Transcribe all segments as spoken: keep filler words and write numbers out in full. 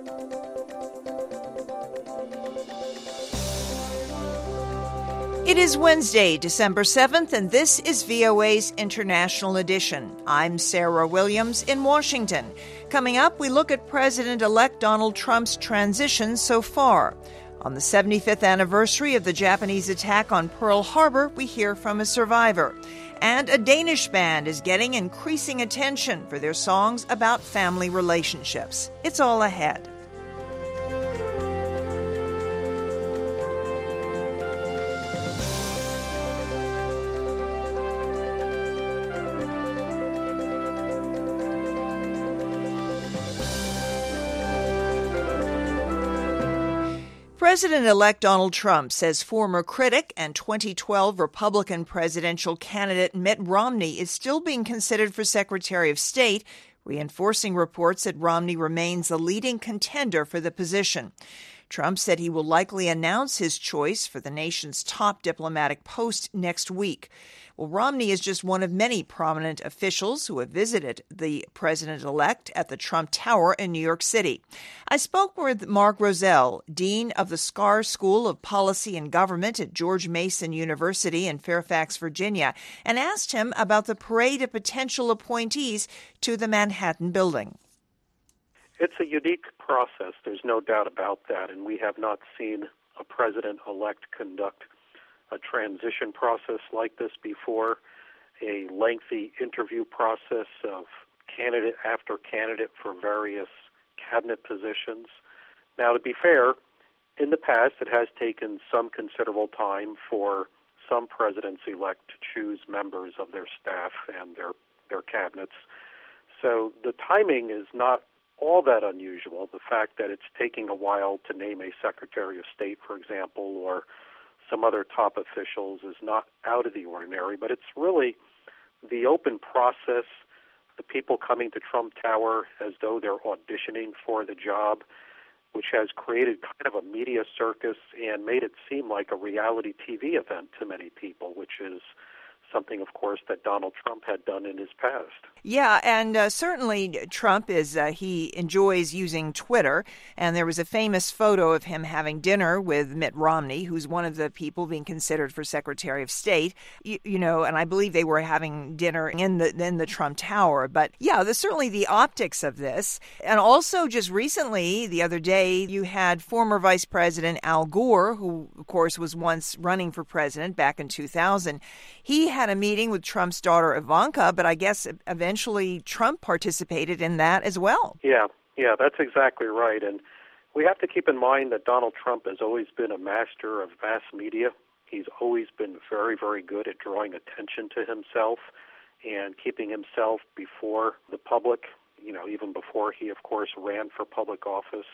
It is Wednesday, December seventh, and this is V O A's International Edition. I'm Sarah Williams in Washington. Coming up, we look at President-elect Donald Trump's transition so far. On the seventy-fifth anniversary of the Japanese attack on Pearl Harbor, we hear from a survivor. And a Danish band is getting increasing attention for their songs about family relationships. It's all ahead. President-elect Donald Trump says former critic and twenty twelve Republican presidential candidate Mitt Romney is still being considered for Secretary of State, reinforcing reports that Romney remains the leading contender for the position. Trump said he will likely announce his choice for the nation's top diplomatic post next week. Well, Romney is just one of many prominent officials who have visited the president-elect at the Trump Tower in New York City. I spoke with Mark Rozell, Dean of the Schar School of Policy and Government at George Mason University in Fairfax, Virginia, and asked him about the parade of potential appointees to the Manhattan building. It's a unique process, there's no doubt about that, and we have not seen a president-elect conduct a transition process like this before, a lengthy interview process of candidate after candidate for various cabinet positions. Now, to be fair, in the past it has taken some considerable time for some presidents-elect to choose members of their staff and their, their cabinets. So the timing is not all that unusual. The fact that it's taking a while to name a Secretary of State, for example, or some other top officials is not out of the ordinary, but it's really the open process, the people coming to Trump Tower as though they're auditioning for the job, which has created kind of a media circus and made it seem like a reality T V event to many people, which is something, of course, that Donald Trump had done in his past. Yeah, and uh, certainly Trump is, uh, he enjoys using Twitter, and there was a famous photo of him having dinner with Mitt Romney, who's one of the people being considered for Secretary of State, you, you know, and I believe they were having dinner in the in the Trump Tower. But yeah, there's certainly the optics of this. And also just recently, the other day, you had former Vice President Al Gore, who, of course, was once running for president back in two thousand. He had a meeting with Trump's daughter Ivanka, but I guess eventually Trump participated in that as well. Yeah, yeah, that's exactly right. And we have to keep in mind that Donald Trump has always been a master of mass media. He's always been very, very good at drawing attention to himself and keeping himself before the public, you know, even before he, of course, ran for public office.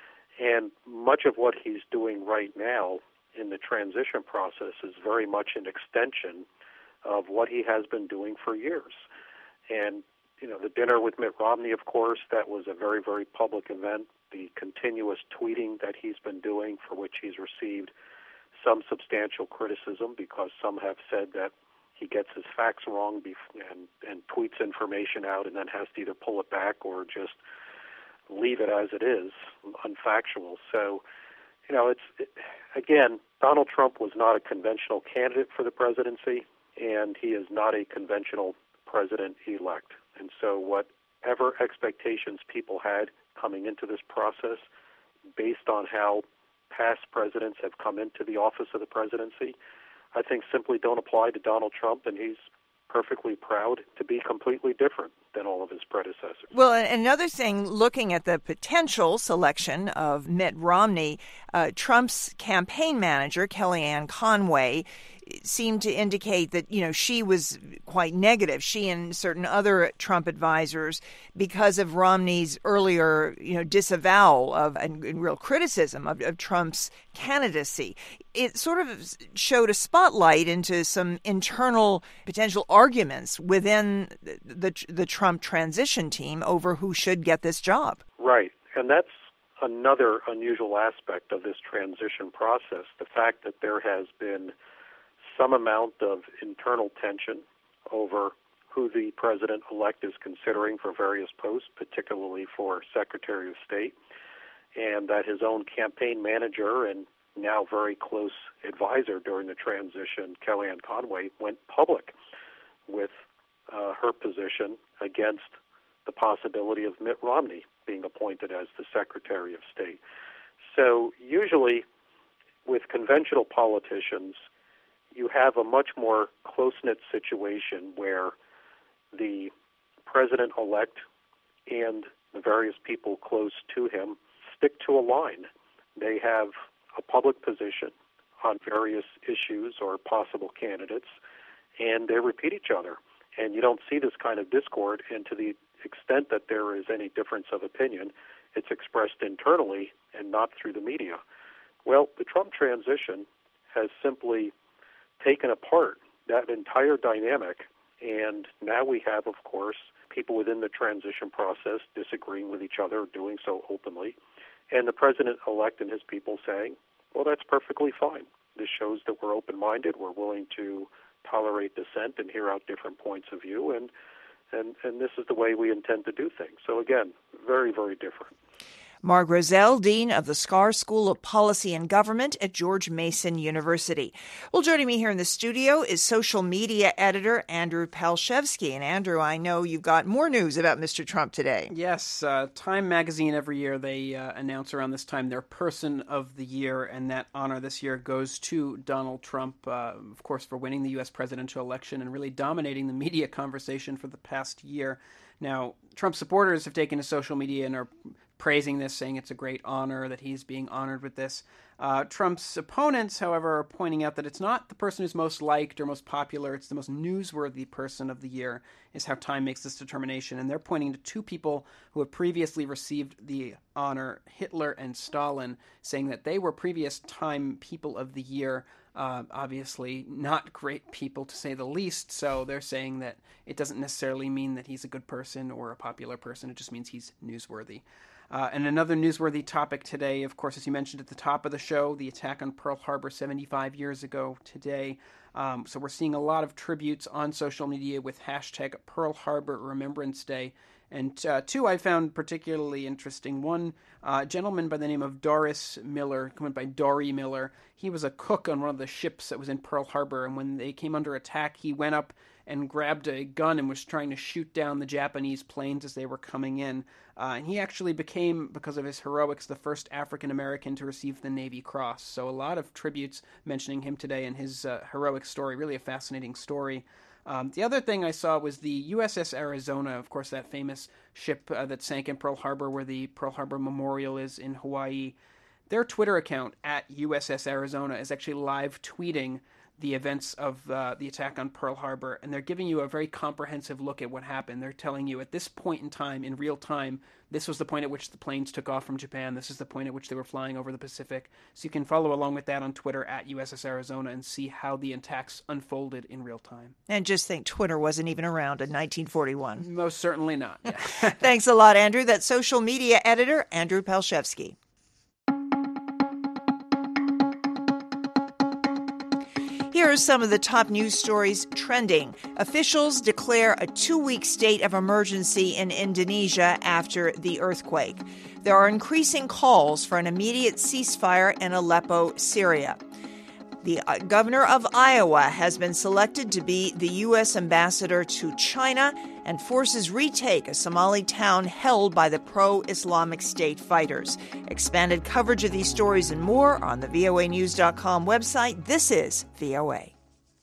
And much of what he's doing right now in the transition process is very much an extension of what he has been doing for years. And, you know, the dinner with Mitt Romney, of course, that was a very, very public event. The continuous tweeting that he's been doing, for which he's received some substantial criticism because some have said that he gets his facts wrong and, and tweets information out and then has to either pull it back or just leave it as it is, unfactual. So, you know, it's, it, again, Donald Trump was not a conventional candidate for the presidency, and he is not a conventional president-elect. And so whatever expectations people had coming into this process, based on how past presidents have come into the office of the presidency, I think simply don't apply to Donald Trump, and he's perfectly proud to be completely different than all of his predecessors. Well, another thing, looking at the potential selection of Mitt Romney, uh, Trump's campaign manager, Kellyanne Conway, seemed to indicate that, you know, she was quite negative, she and certain other Trump advisors, because of Romney's earlier, you know, disavowal of and, and real criticism of, of Trump's candidacy. It sort of showed a spotlight into some internal potential arguments within the, the, the Trump transition team over who should get this job. Right. And that's another unusual aspect of this transition process, the fact that there has been some amount of internal tension over who the president-elect is considering for various posts, particularly for Secretary of State. and that his own campaign manager and now very close advisor during the transition, Kellyanne Conway, went public with uh, her position against the possibility of Mitt Romney being appointed as the Secretary of State. So usually with conventional politicians, you have a much more close-knit situation where the president-elect and the various people close to him stick to a line. They have a public position on various issues or possible candidates, and they repeat each other. And you don't see this kind of discord, and to the extent that there is any difference of opinion, it's expressed internally and not through the media. Well, the Trump transition has simply taken apart that entire dynamic, and now we have, of course, people within the transition process disagreeing with each other, doing so openly, and the president-elect and his people saying, well, that's perfectly fine. This shows that we're open-minded, we're willing to tolerate dissent and hear out different points of view, and and, and this is the way we intend to do things. So again, very, very different. Mark Rozell, Dean of the Scar School of Policy and Government at George Mason University. Well, joining me here in the studio is social media editor Andrew Palshevsky. And Andrew, I know you've got more news about Mister Trump today. Yes, uh, Time Magazine every year, they uh, announce around this time their Person of the Year, and that honor this year goes to Donald Trump, uh, of course, for winning the U S presidential election and really dominating the media conversation for the past year. Now, Trump supporters have taken to social media and are praising this, saying it's a great honor that he's being honored with this. Uh, Trump's opponents, however, are pointing out that it's not the person who's most liked or most popular, it's the most newsworthy person of the year, is how Time makes this determination. And they're pointing to two people who have previously received the honor, Hitler and Stalin, saying that they were previous Time People of the Year. Uh, obviously not great people, to say the least, so they're saying that it doesn't necessarily mean that he's a good person or a popular person, it just means he's newsworthy. Uh, and another newsworthy topic today, of course, as you mentioned at the top of the show, the attack on Pearl Harbor seventy-five years ago today. Um, so we're seeing a lot of tributes on social media with hashtag Pearl Harbor Remembrance Day. And uh, two I found particularly interesting. One, uh, a gentleman by the name of Doris Miller, went by Dory Miller. He was a cook on one of the ships that was in Pearl Harbor, and when they came under attack, he went up and grabbed a gun and was trying to shoot down the Japanese planes as they were coming in. Uh, and he actually became, because of his heroics, the first African-American to receive the Navy Cross. So a lot of tributes mentioning him today and his uh, heroic story, really a fascinating story. Um, the other thing I saw was the U S S Arizona, of course, that famous ship uh, that sank in Pearl Harbor, where the Pearl Harbor Memorial is in Hawaii. Their Twitter account, at U S S Arizona, is actually live tweeting the events of uh, the attack on Pearl Harbor, and they're giving you a very comprehensive look at what happened. They're telling you at this point in time, in real time, this was the point at which the planes took off from Japan. This is the point at which they were flying over the Pacific. So you can follow along with that on Twitter at U S S Arizona and see how the attacks unfolded in real time. And just think, Twitter wasn't even around in nineteen forty-one. Most certainly not. Yeah. Thanks a lot, Andrew. That's social media editor Andrew Palshevsky. Here are some of the top news stories trending. Officials declare a two-week state of emergency in Indonesia after the earthquake. There are increasing calls for an immediate ceasefire in Aleppo, Syria. The uh, governor of Iowa has been selected to be the U S ambassador to China, and forces retake a Somali town held by the pro-Islamic State fighters. Expanded coverage of these stories and more on the V O A news dot com website. This is V O A.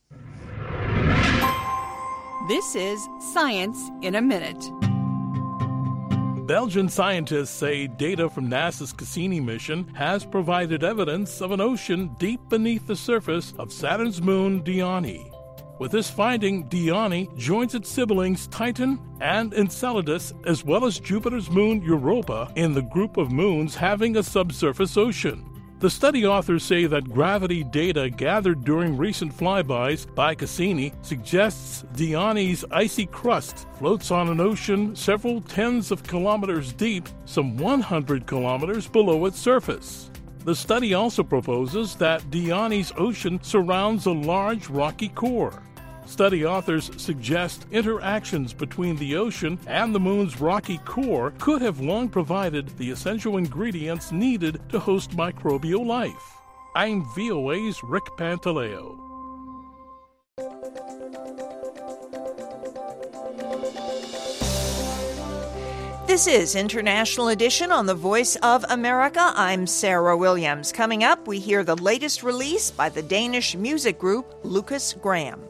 This is Science in a Minute. Belgian scientists say data from NASA's Cassini mission has provided evidence of an ocean deep beneath the surface of Saturn's moon, Dione. With this finding, Dione joins its siblings Titan and Enceladus, as well as Jupiter's moon Europa, in the group of moons having a subsurface ocean. The study authors say that gravity data gathered during recent flybys by Cassini suggests Dione's icy crust floats on an ocean several tens of kilometers deep, some one hundred kilometers below its surface. The study also proposes that Dione's ocean surrounds a large rocky core. Study authors suggest interactions between the ocean and the moon's rocky core could have long provided the essential ingredients needed to host microbial life. I'm V O A's Rick Pantaleo. This is International Edition on the Voice of America. I'm Sarah Williams. Coming up, we hear the latest release by the Danish music group Lukas Graham.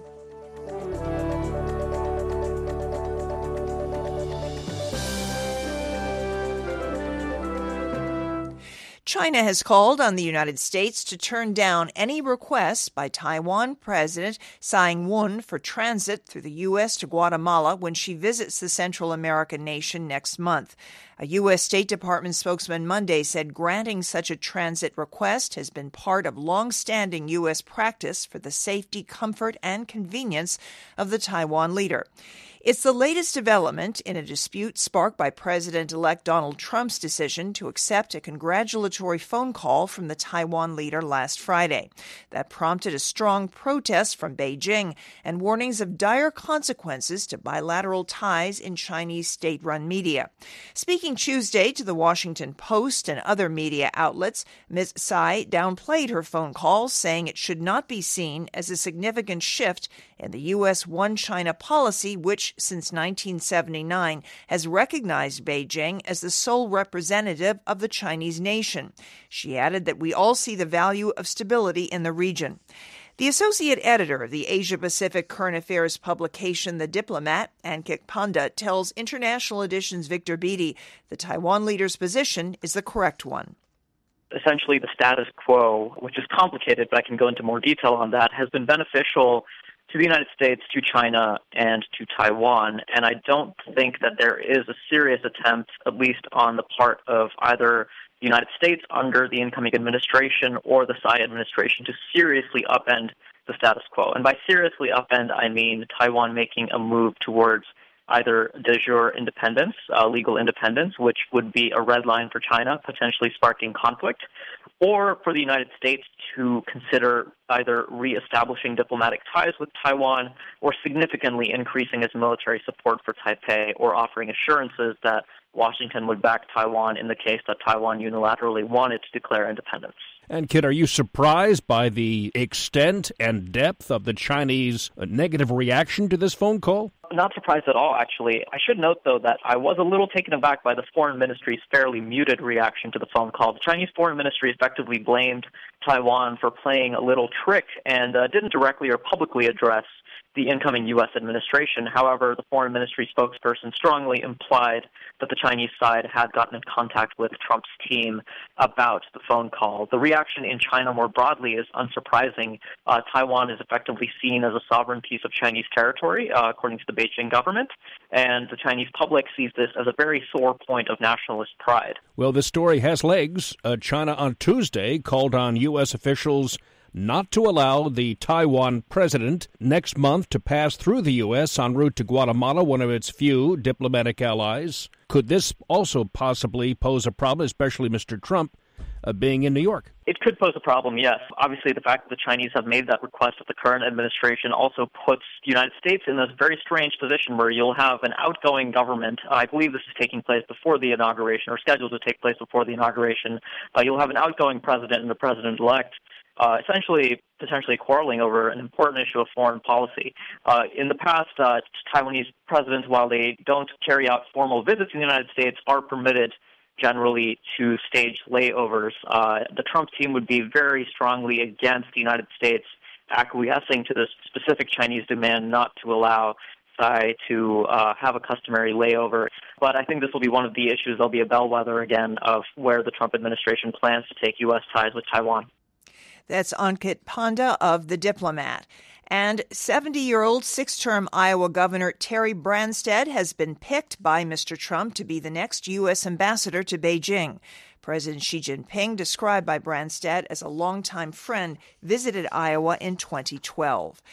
China has called on the United States to turn down any requests by Taiwan President Tsai Ing-wen for transit through the U S to Guatemala when she visits the Central American nation next month. A U S State Department spokesman Monday said granting such a transit request has been part of long-standing U S practice for the safety, comfort, and convenience of the Taiwan leader. It's the latest development in a dispute sparked by President-elect Donald Trump's decision to accept a congratulatory phone call from the Taiwan leader last Friday. That prompted a strong protest from Beijing and warnings of dire consequences to bilateral ties in Chinese state-run media. Speaking Tuesday to the Washington Post and other media outlets, Miz Tsai downplayed her phone call, saying it should not be seen as a significant shift in the U S One China policy, which since nineteen seventy-nine has recognized Beijing as the sole representative of the Chinese nation. She added that we all see the value of stability in the region. The associate editor of the Asia-Pacific current affairs publication The Diplomat, Ankit Panda, tells International Edition's Victor Beattie the Taiwan leader's position is the correct one. Essentially, the status quo, which is complicated, but I can go into more detail on that, has been beneficial to the United States, to China, and to Taiwan. And I don't think that there is a serious attempt, at least on the part of either the United States under the incoming administration or the Tsai administration, to seriously upend the status quo. And by seriously upend, I mean Taiwan making a move towards either de jure independence, uh, legal independence, which would be a red line for China, potentially sparking conflict, or for the United States to consider either reestablishing diplomatic ties with Taiwan or significantly increasing its military support for Taipei or offering assurances that Washington would back Taiwan in the case that Taiwan unilaterally wanted to declare independence. And, Kit, are you surprised by the extent and depth of the Chinese negative reaction to this phone call? Not surprised at all, actually. I should note, though, that I was a little taken aback by the foreign ministry's fairly muted reaction to the phone call. The Chinese foreign ministry effectively blamed Taiwan for playing a little trick and uh, didn't directly or publicly address the incoming U S administration. However, the foreign ministry spokesperson strongly implied that the Chinese side had gotten in contact with Trump's team about the phone call. The reaction in China more broadly is unsurprising. Uh, Taiwan is effectively seen as a sovereign piece of Chinese territory, uh, according to the Beijing government, and the Chinese public sees this as a very sore point of nationalist pride. Well, this story has legs. Uh, China on Tuesday called on U S officials not to allow the Taiwan president next month to pass through the U S en route to Guatemala, one of its few diplomatic allies. Could this also possibly pose a problem, especially Mister Trump uh, being in New York? It could pose a problem, yes. Obviously, the fact that the Chinese have made that request of the current administration also puts the United States in this very strange position where you'll have an outgoing government. I believe this is taking place before the inauguration, or scheduled to take place before the inauguration. Uh, you'll have an outgoing president and the president-elect Uh, essentially potentially quarreling over an important issue of foreign policy. Uh, in the past, uh, Taiwanese presidents, while they don't carry out formal visits in the United States, are permitted generally to stage layovers. Uh, the Trump team would be very strongly against the United States acquiescing to this specific Chinese demand not to allow Tsai to uh, have a customary layover. But I think this will be one of the issues. There'll be a bellwether again of where the Trump administration plans to take U S ties with Taiwan. That's Ankit Panda of The Diplomat. And seventy-year-old six-term Iowa Governor Terry Branstad has been picked by Mister Trump to be the next U S ambassador to Beijing. President Xi Jinping, described by Branstad as a longtime friend, visited Iowa in twenty twelve.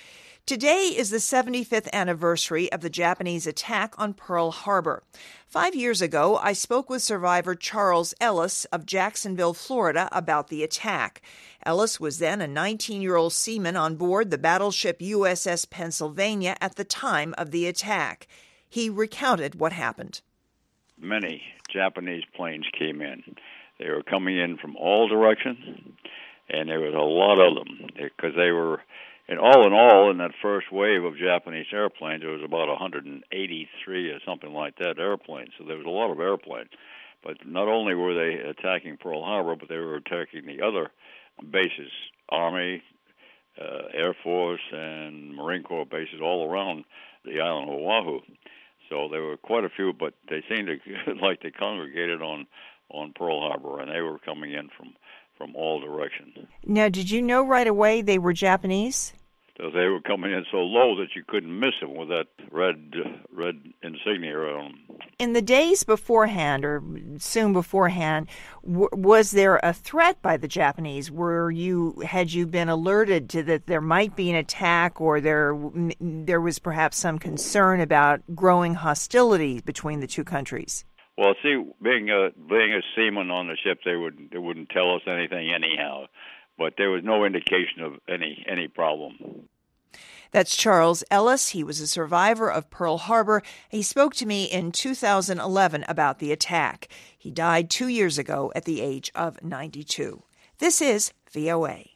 Today is the seventy-fifth anniversary of the Japanese attack on Pearl Harbor. Five years ago, I spoke with survivor Charles Ellis of Jacksonville, Florida, about the attack. Ellis was then a nineteen-year-old seaman on board the battleship U S S Pennsylvania at the time of the attack. He recounted what happened. Many Japanese planes came in. They were coming in from all directions, and there was a lot of them because they were, and all in all, in that first wave of Japanese airplanes, there was about one hundred eighty-three or something like that airplanes. So there was a lot of airplanes. But not only were they attacking Pearl Harbor, but they were attacking the other bases, Army, uh, Air Force, and Marine Corps bases all around the island of Oahu. So there were quite a few, but they seemed to like they congregated on, on Pearl Harbor, and they were coming in from, from all directions. Now, did you know right away they were Japanese? So they were coming in so low that you couldn't miss them with that red red insignia on them. In the days beforehand, or soon beforehand, w- was there a threat by the Japanese? Were you had you been alerted to that there might be an attack, or there there was perhaps some concern about growing hostility between the two countries? Well, see, being a being a seaman on the ship, they would they wouldn't tell us anything anyhow. But there was no indication of any any problem. That's Charles Ellis. He was a survivor of Pearl Harbor. He spoke to me in two thousand eleven about the attack. He died two years ago at the age of ninety-two. This is V O A.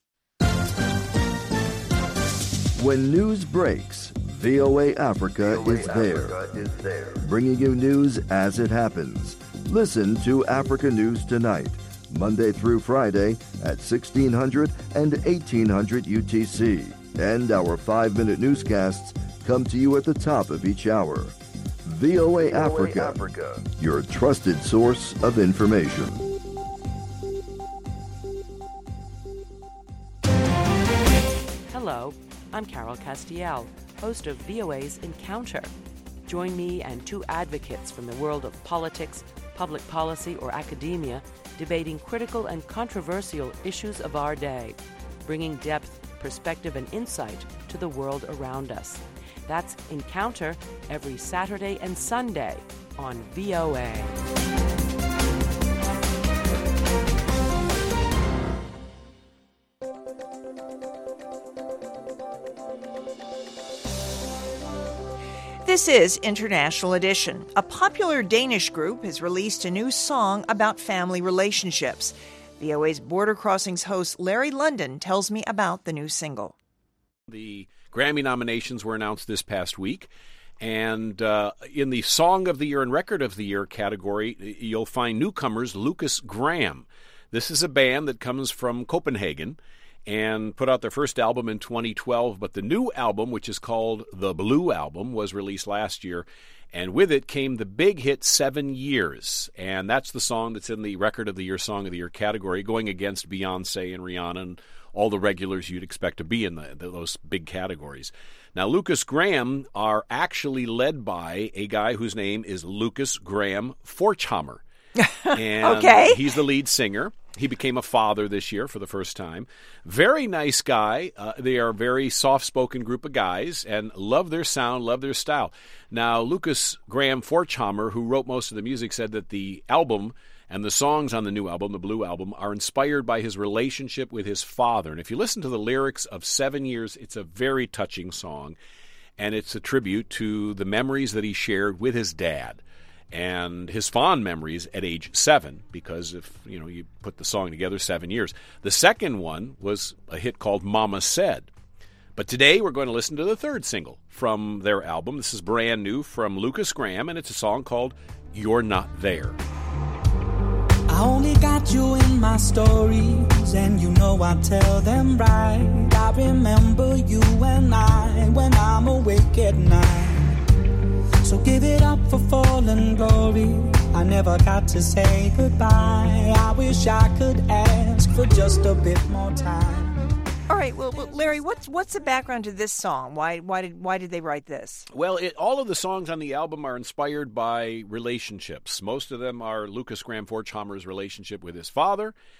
When news breaks, V O A Africa, V O A is, there, Africa is there, bringing you news as it happens. Listen to Africa News Tonight, Monday through Friday at sixteen hundred and eighteen hundred U T C. And our five-minute newscasts come to you at the top of each hour. V O A, V O A Africa, Africa, your trusted source of information. Hello, I'm Carol Castiel, host of V O A's Encounter. Join me and two advocates from the world of politics, public policy, or academia debating critical and controversial issues of our day, bringing depth, perspective, and insight to the world around us. That's Encounter every Saturday and Sunday on V O A. This is International Edition. A popular Danish group has released a new song about family relationships. V O A's Border Crossings host Larry London tells me about the new single. The Grammy nominations were announced this past week, and uh, in the Song of the Year and Record of the Year category, you'll find newcomers Lukas Graham. This is a band that comes from Copenhagen and put out their first album in twenty twelve, but the new album, which is called The Blue Album, was released last year, and with it came the big hit Seven Years, and that's the song that's in the Record of the Year, Song of the Year category, going against Beyonce and Rihanna and all the regulars you'd expect to be in the, those big categories. Now, Lukas Graham are actually led by a guy whose name is Lukas Graham Forchhammer. And okay. He's the lead singer. He became a father this year for the first time. Very nice guy. Uh, they are a very soft-spoken group of guys and love their sound, love their style. Now, Lukas Graham Forchhammer, who wrote most of the music, said that the album and the songs on the new album, the Blue Album, are inspired by his relationship with his father. And if you listen to the lyrics of Seven Years, it's a very touching song, and it's a tribute to the memories that he shared with his dad and his fond memories at age seven, because if you know you put the song together, seven years. The second one was a hit called Mama Said. But today we're going to listen to the third single from their album. This is brand new from Lukas Graham, and it's a song called You're Not There. I only got you in my stories, and you know I tell them right. I remember you and I when I'm awake at night. So give it up for fallen glory. I never got to say goodbye. I wish I could ask for just a bit more time. All right, well, well Larry, what's what's the background to this song? Why why did why did they write this? Well, it, all of the songs on the album are inspired by relationships. Most of them are Lukas Graham Forchhammer's relationship with his father,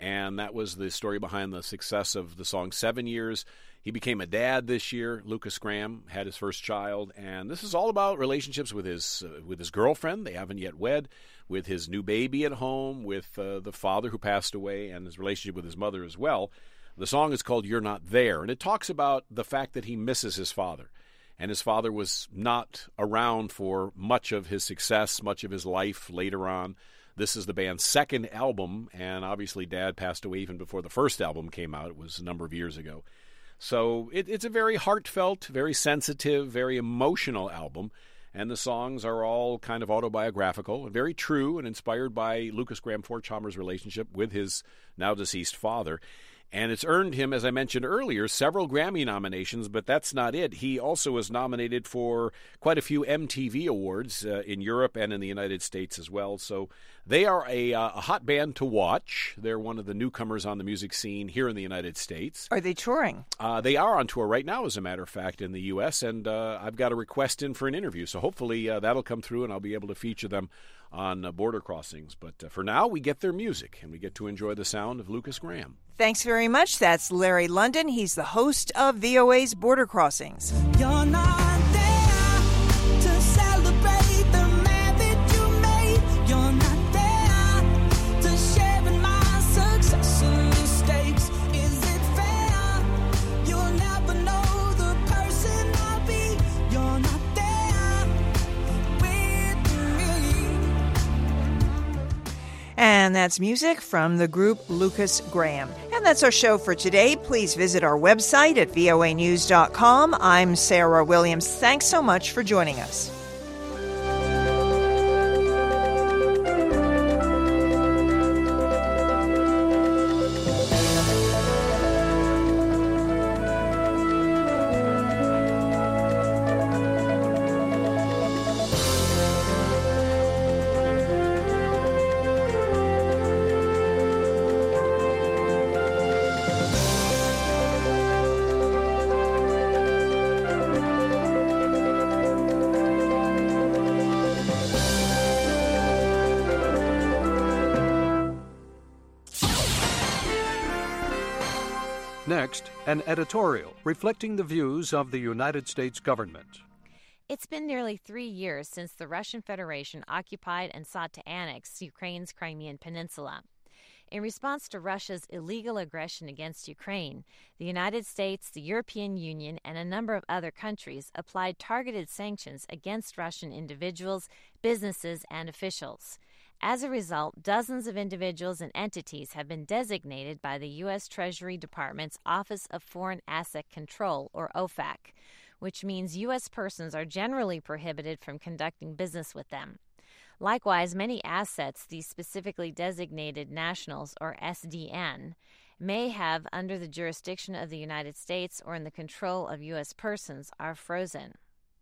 And that was the story behind the success of the song Seven Years. He became a dad this year. Lukas Graham had his first child. And this is all about relationships with his uh, with his girlfriend. They haven't yet wed. With his new baby at home, with uh, the father who passed away, and his relationship with his mother as well. The song is called You're Not There. And it talks about the fact that he misses his father. And his father was not around for much of his success, much of his life later on. This is the band's second album, and obviously Dad passed away even before the first album came out. It was a number of years ago. So it, it's a very heartfelt, very sensitive, very emotional album, and the songs are all kind of autobiographical and very true and inspired by Lukas Graham Forchhammer's relationship with his now-deceased father. And it's earned him, as I mentioned earlier, several Grammy nominations, but that's not it. He also was nominated for quite a few M T V awards uh, in Europe and in the United States as well. So they are a, uh, a hot band to watch. They're one of the newcomers on the music scene here in the United States. Are they touring? Uh, they are on tour right now, as a matter of fact, in the U S, and uh, I've got a request in for an interview. So hopefully uh, that'll come through, and I'll be able to feature them on uh, Border Crossings. But uh, for now, we get their music, and we get to enjoy the sound of Lukas Graham. Thanks very much. That's Larry London. He's the host of V O A's Border Crossings. You're not there to celebrate the man that you made. You're not there to share in my success and mistakes. Is it fair? You'll never know the person I'll be. You're not there with me. And that's music from the group Lukas Graham. And that's our show for today. Please visit our website at V O A news dot com. I'm Sarah Williams. Thanks so much for joining us. Next, an editorial reflecting the views of the United States government. It's been nearly three years since the Russian Federation occupied and sought to annex Ukraine's Crimean Peninsula. In response to Russia's illegal aggression against Ukraine, the United States, the European Union, and a number of other countries applied targeted sanctions against Russian individuals, businesses, and officials. As a result, dozens of individuals and entities have been designated by the U S Treasury Department's Office of Foreign Asset Control, or O F A C, which means U S persons are generally prohibited from conducting business with them. Likewise, many assets these specifically designated nationals, or S D N, may have under the jurisdiction of the United States or in the control of U S persons are frozen.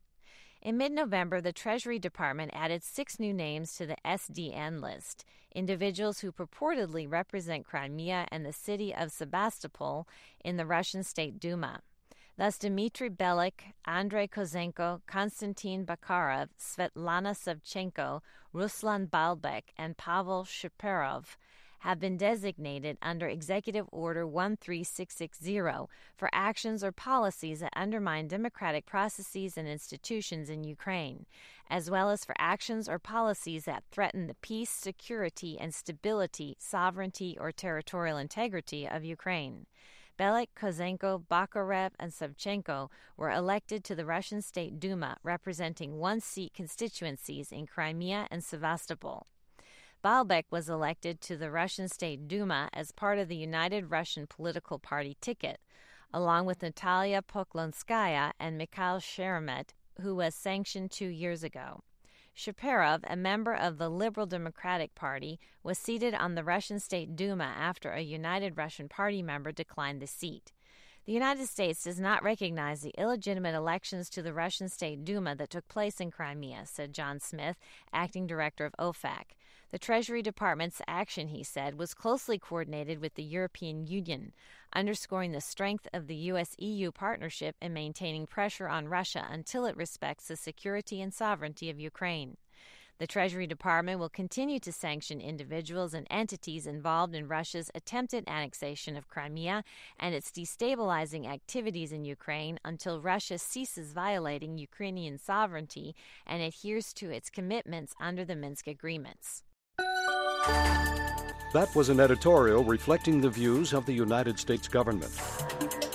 In mid-November, the Treasury Department added six new names to the S D N list, individuals who purportedly represent Crimea and the city of Sebastopol in the Russian State Duma. Thus, Dmitry Belik, Andrei Kozenko, Konstantin Bakarov, Svetlana Savchenko, Ruslan Balbek, and Pavel Shapirov have been designated under Executive Order one three six six zero for actions or policies that undermine democratic processes and institutions in Ukraine, as well as for actions or policies that threaten the peace, security, and stability, sovereignty, or territorial integrity of Ukraine. Belik, Kozenko, Bakarev, and Savchenko were elected to the Russian State Duma, representing one-seat constituencies in Crimea and Sevastopol. Balbek was elected to the Russian State Duma as part of the United Russian Political Party ticket, along with Natalia Poklonskaya and Mikhail Sheremet, who was sanctioned two years ago. Shapirov, a member of the Liberal Democratic Party, was seated on the Russian State Duma after a United Russian Party member declined the seat. The United States does not recognize the illegitimate elections to the Russian State Duma that took place in Crimea, said John Smith, acting director of O F A C. The Treasury Department's action, he said, was closely coordinated with the European Union, underscoring the strength of the U S E U partnership in maintaining pressure on Russia until it respects the security and sovereignty of Ukraine. The Treasury Department will continue to sanction individuals and entities involved in Russia's attempted annexation of Crimea and its destabilizing activities in Ukraine until Russia ceases violating Ukrainian sovereignty and adheres to its commitments under the Minsk agreements. That was an editorial reflecting the views of the United States government.